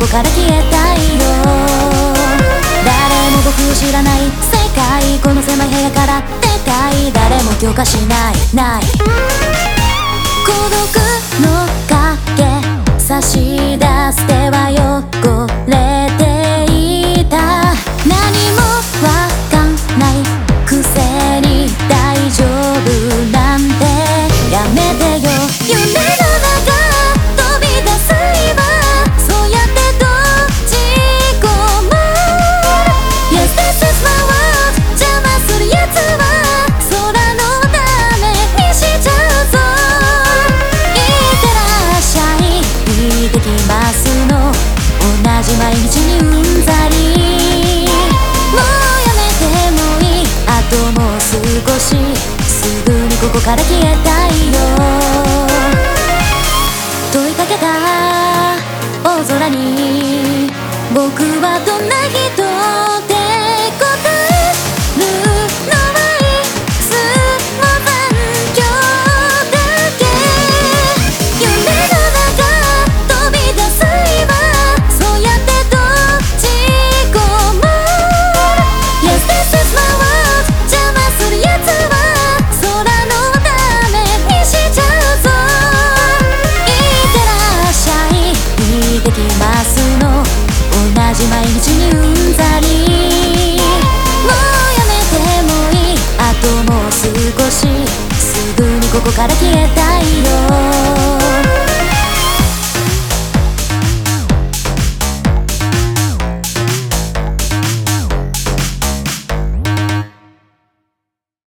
から消えたいよ。誰も僕を知らない世界、この狭い部屋から出たい。誰も許可しない孤独の影差し出す手は汚れていた。何もわかんないくせに大丈夫なんてやめてよ。夢の中飛び出す今、そうやって閉じ込む。 Yes, this is my world。 邪魔するやつは空のためにしちゃうぞ。いってらっしゃい、行ってきますの同じ毎日にうんざり。もうやめてもいい、あともう少し、すぐにここから消えたいよ。問いかけた大空に僕はどんな人って答えるのはいつも残響だけ。夢の中飛び出す今、そうやって閉じ込む。 Yes, this is my world。 邪魔するやつは空のためにしちゃうぞ。いってらっしゃい、行ってきますの同じ毎日にうんざり。もうやめてもいい、あともう少し、すぐにここから消えた